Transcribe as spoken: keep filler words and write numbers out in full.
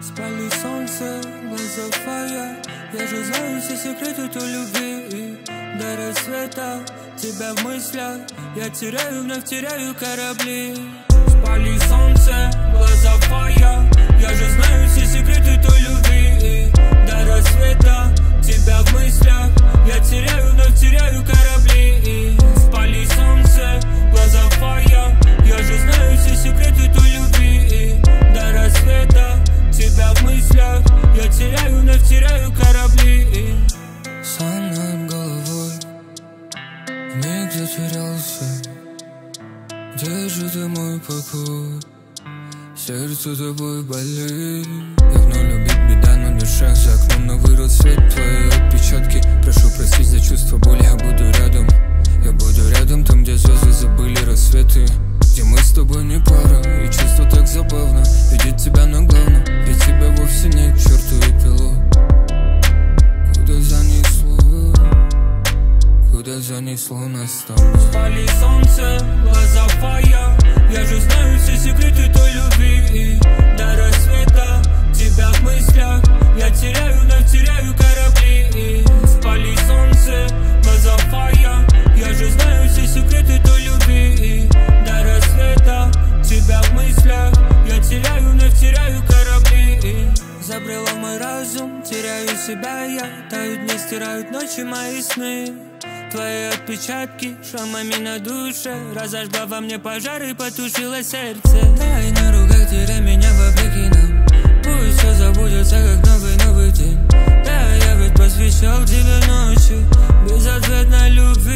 Спали солнце, глаза фая. Я же знаю все секреты той любви. До рассвета тебя в мыслях. Я теряю, вновь теряю корабли. Спали солнце, глаза фая. Я же знаю все секреты той любви. До рассвета тебя в мыслях. Я теряю, вновь теряю корабли. Спали солнце, глаза фая. Я же знаю все секреты той любви. До рассвета тебя в мыслях. Я теряю, вновь теряю корабли. Сон над головой вмиг затерялся. Где же ты, мой покой? Сердце тобой болит. Давно любить беда на душе. За окном новый рассвет, твои отпечатки. Прошу простить за чувство боли, я буду рядом. Я буду рядом, там, где звезды забыли рассветы. Где мы с тобой не пара, и чувство так забавно. Видеть тебя, но главное, ведь тебя вовсе нет, к черту и пилот. Куда занесло, куда занесло нас там? Спали солнце, глаза фая. Я же знаю все секреты той любви. До рассвета тебя в мыслях. Я теряю, вновь теряю корабли. Спали солнце, глаза фая. Я же знаю все секреты той любви. До рассвета тебя в мыслях. Я теряю, вновь теряю корабли. Забрела мой разум, теряю себя я. Тают дни, стирают ночи мои сны. Твои отпечатки шрамами на душе. Разожгла во мне пожар и потушила сердце. Дай на руках, теряй меня вопреки нам. Пусть все забудется, как новый-новый день. Да, я ведь посвящал тебе ночи безответной любви.